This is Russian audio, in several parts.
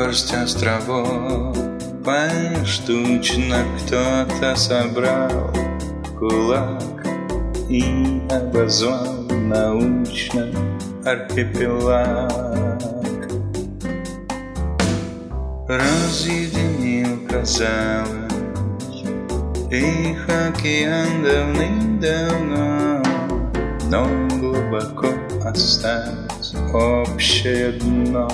Горсть островов поштучно кто-то собрал кулак и обозвал научно архипелаг. Разъединил, казалось, их океан давным-давно, но глубоко осталось общее дно.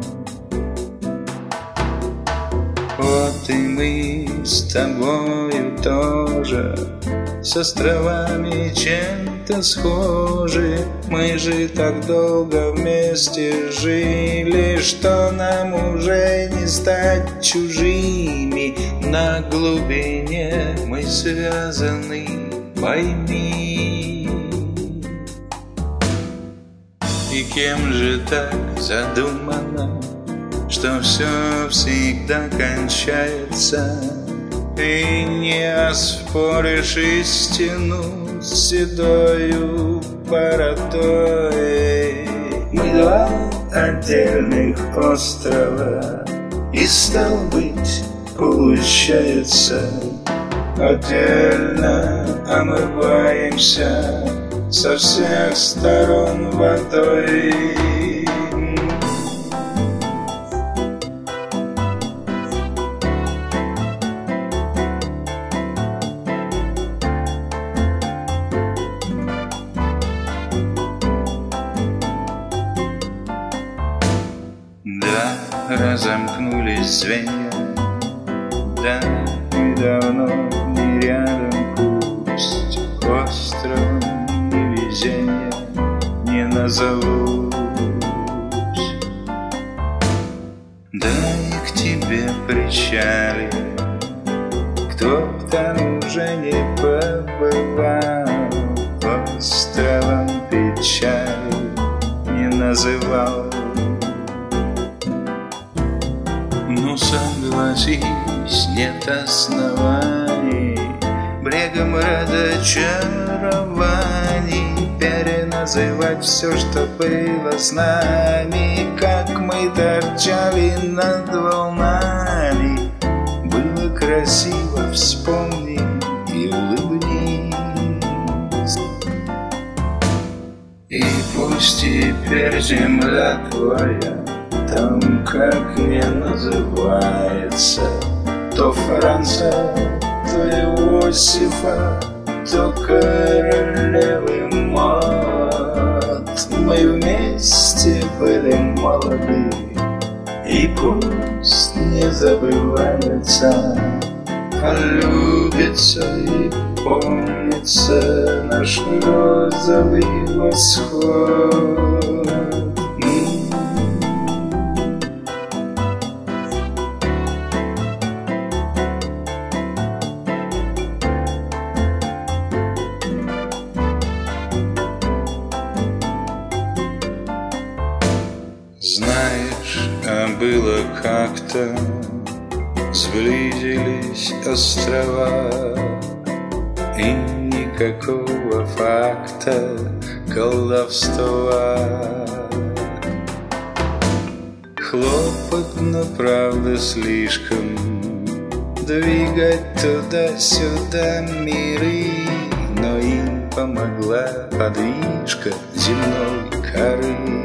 Вот и мы с тобою тоже с островами чем-то схожи. Мы же так долго вместе жили, что нам уже не стать чужими. На глубине мы связаны, пойми. И кем же так задумано, что все всегда кончается, и не оспоришь истину с седою бородой. Мы два отдельных острова, и стал быть, получается, отдельно омываемся со всех сторон водой. Да, разомкнулись звенья, да, мы давно не рядом, пусть островом невезенья не назовусь. Да и к тебе причале, кто там уже не побывал, островом печали не называл. Ну, согласись, нет оснований брегом разочарований переназывать все, что было с нами, как мы торчали над волнами. Было красиво, вспомни и улыбнись. И пусть теперь земля твоя там, как не называется, то Франция, то Иосифа, то королевы мод. Мы вместе были молоды, и пусть не забывается, а любится и помнится наш розовый восход. Знаешь, а было как-то, сблизились острова, и никакого факта колдовства. Хлопотно, правда, слишком двигать туда-сюда миры, но им помогла подвижка земной коры.